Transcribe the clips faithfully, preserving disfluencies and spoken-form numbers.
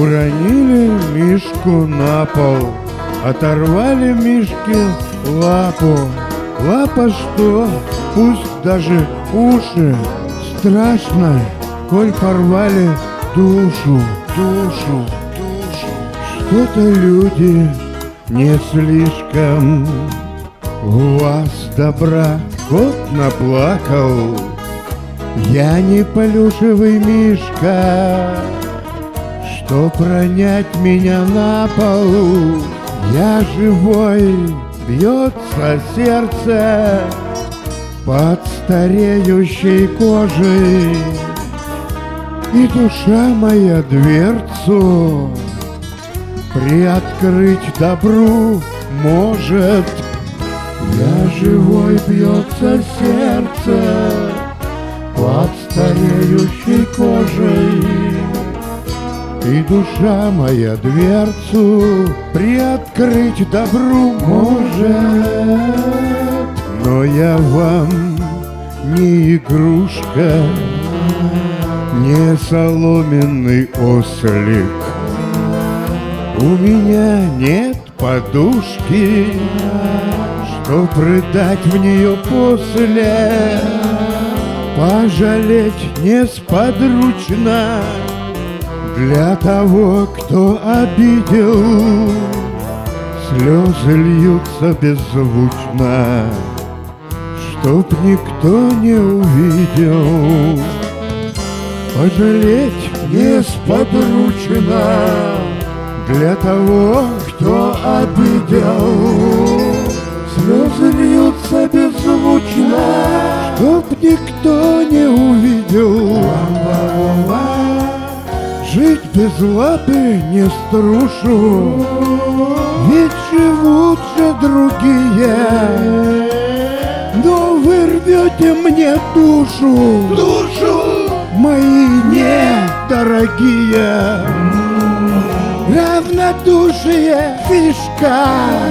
Уронили Мишку на пол, оторвали Мишке лапу. Лапа что? Пусть даже уши. Страшно, коль порвали душу, душу, душу. Что-то люди не слишком. У вас добра кот наплакал. Я не плюшевый Мишка, что пронять меня на пол. Я живой, бьется сердце под стареющей кожей, и душа моя дверцу приоткрыть добру может. Я живой, бьется сердце под стареющей кожей, и душа моя дверцу приоткрыть добру может. Но я вам не игрушка, не соломенный ослик. У меня нет подушки, чтоб рыдать в нее после. Пожалеть несподручно для того, кто обидел. Слезы льются беззвучно, чтоб никто не увидел. Пожалеть несподручно для того, кто обидел. Слезы льются беззвучно, чтоб никто не увидел. Жить без лапы не струшу, ведь живут же другие. Но вы рвете мне душу, душу, мои недорогие. Равнодушие фишка,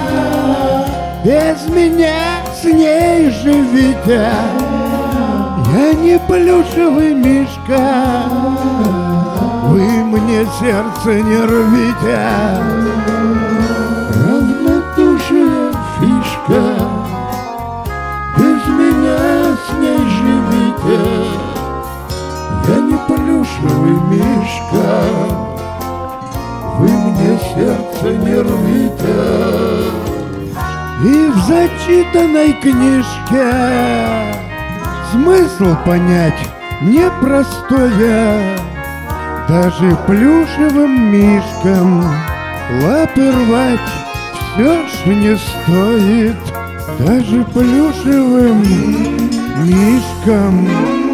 без меня с ней живите. Я не плюшевый Мишка, вы мне сердце не рвите. Равнодушие фишка, без меня с ней живите. Я не плюшевый Мишка, вы мне сердце не рвите. И в зачитанной книжке смысл понять непростое. Даже плюшевым мишкам лапы рвать все ж не стоит. Даже плюшевым мишкам